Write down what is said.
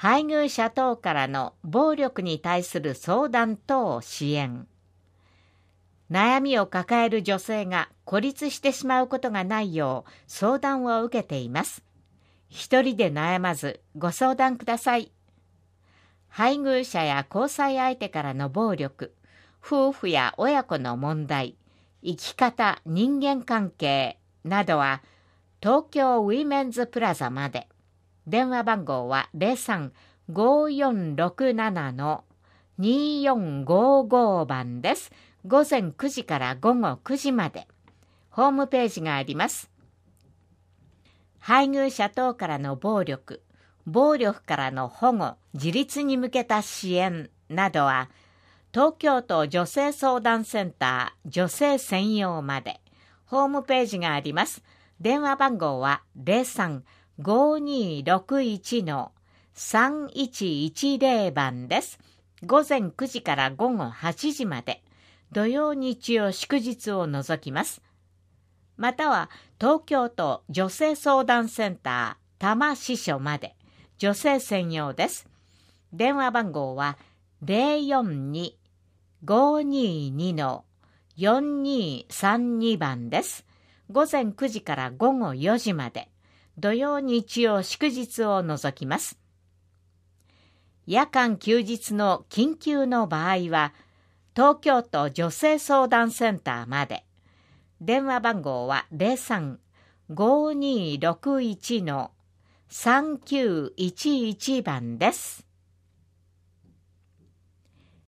配偶者等からの暴力に対する相談等を支援。悩みを抱える女性が孤立してしまうことがないよう相談を受けています。一人で悩まずご相談ください。配偶者や交際相手からの暴力、夫婦や親子の問題、生き方、人間関係などは東京ウィメンズプラザまで。電話番号は 03-5467-2455 番です。午前9時から午後9時まで。ホームページがあります。配偶者等からの暴力、暴力からの保護、自立に向けた支援などは、東京都女性相談センター女性専用まで。ホームページがあります。電話番号は 03-5261-3110 番です。午前9時から午後8時まで。土曜日曜祝日を除きます。または東京都女性相談センター多摩支所まで。女性専用です。電話番号は 042-522-4232 番です。午前9時から午後4時まで。土曜日曜祝日を除きます。夜間休日の緊急の場合は東京都女性相談センターまで。電話番号は 03-5261-3911 番です。